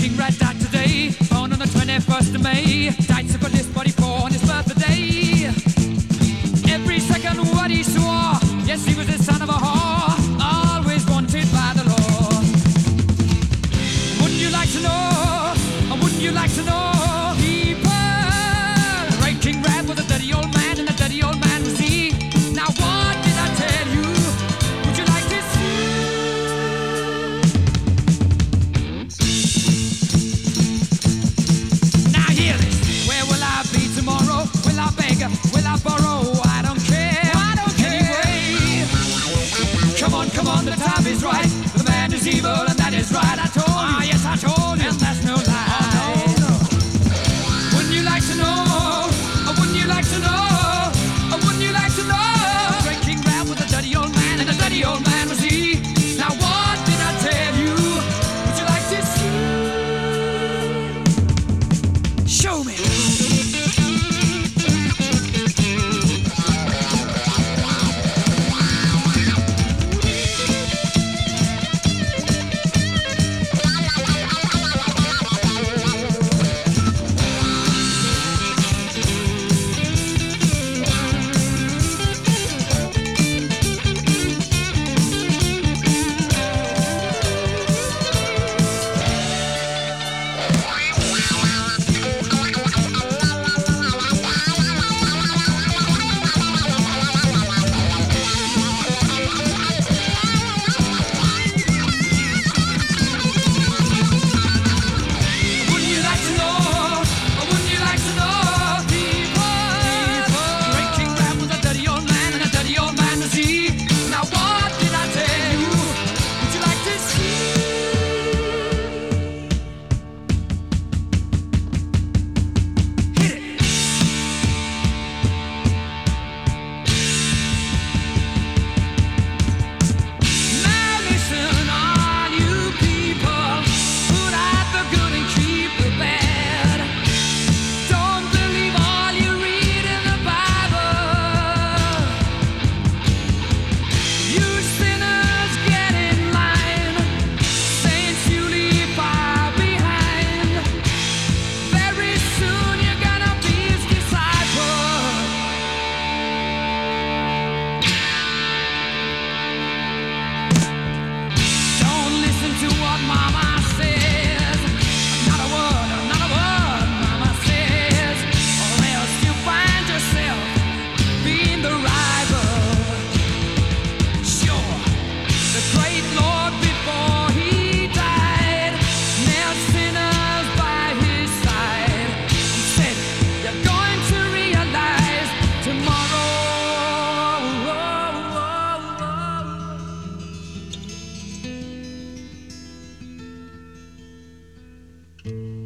King Rat died today, born on the 21st of May. Died syphilis, but he born his birthday. Every second what he swore, yes, he was the son of a whore, always wanted by the law. Wouldn't you like to know, or wouldn't you like to know, people? Great King Rat was a dirty old man, and a dirty old man was he. Now what did I tell you? Would you like to see? Now hear this. Where will I be tomorrow? Will I beg? Will I borrow? I don't care. I don't care. Anyway, come on, the time is right. The man is evil, and that is right. I told you. Ah, yes, I told you. And that's no lie. Oh, no. Wouldn't you like to know? Or wouldn't you like to know? Or wouldn't you like to know? Great King Rat was a dirty old man, and a dirty old man was he. Now what did I tell you? Would you like to see? Show me. Thank